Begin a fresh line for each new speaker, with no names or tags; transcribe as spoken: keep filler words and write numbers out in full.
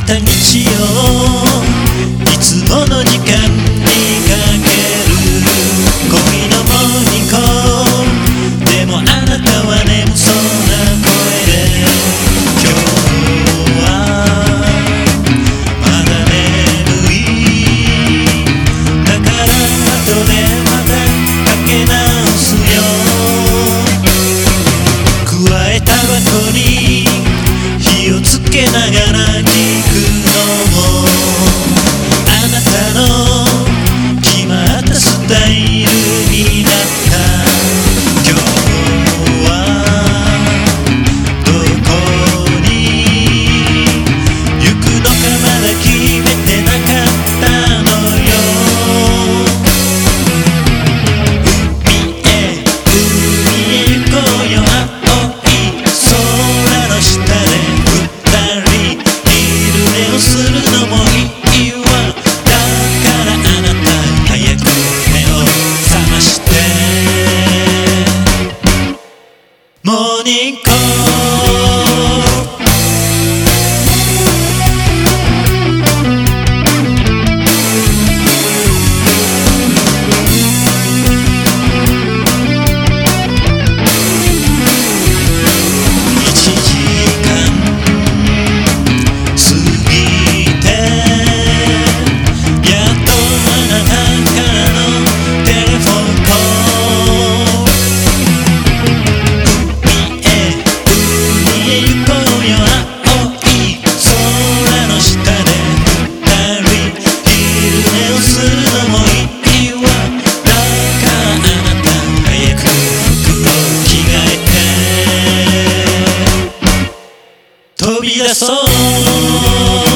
た日曜いつもの時間にかける恋のモーニングでもあなたは眠そうな声で今日はまだ眠いだから後でまたかけ直すよ加えタバコに火をつけながら聞くのもあなたの決まったスタイルになった今日はどこに行くのかまだ決めてなかったのよ海へ海へ行こうよ青い空の下でするのもいいわだからあなた早く目を覚ましてモーニングコール飛び出そう